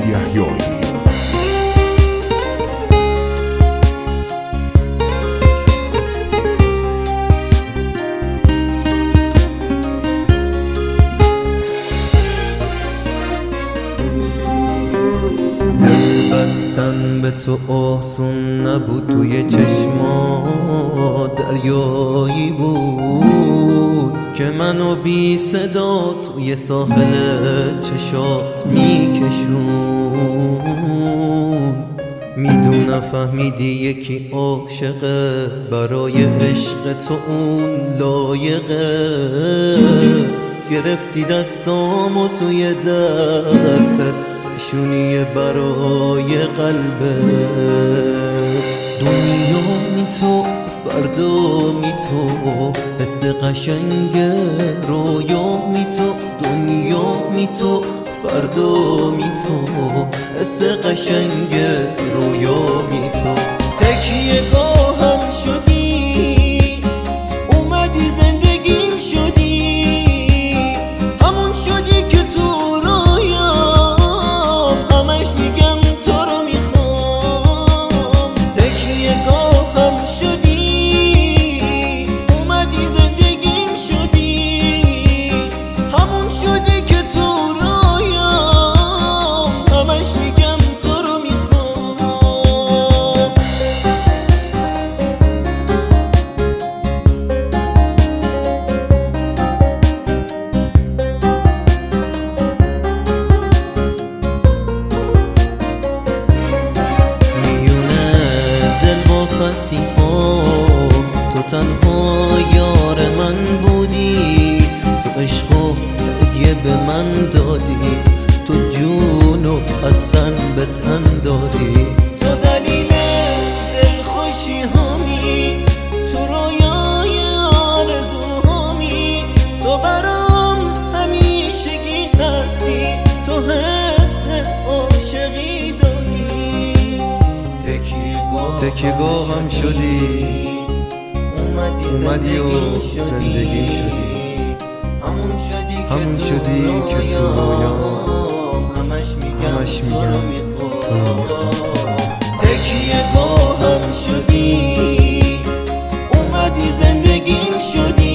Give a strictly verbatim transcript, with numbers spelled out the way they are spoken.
یحیایی. بستن به تو آسون نبود، توی چشما دریایی بود که منو بی صدا توی ساحل چشات میکشون. میدونم فهمیدی یکی عاشقه، برای عشق تو اون لایقه. گرفتی دستامو توی دستت، نشونی برای قلبه. دنیا می تو فردا می تو، حس قشنگ رویا می تو. دنیا می تو فردا می تو، حس قشنگ رویا می تو. تکیه گاهم شدی، اومدی زندگیم شدی، همون شدی که تو تو تنها یار من بودی، تو عشق و هدیه به من دادی، تو جونو از تن به تن دادی. تو دلیل دلخوشی همی، تو رویای آرزوهامی، تو برام همیشگی هستی، تو حس عاشقی دادی. تکیه‌گاهم شدی، اومدی و زندگیم شدی، همون شدی که تو رویام همش میگم تو رو میخوام. تکیه‌گاهم شدی، اومدی زندگیم شدی،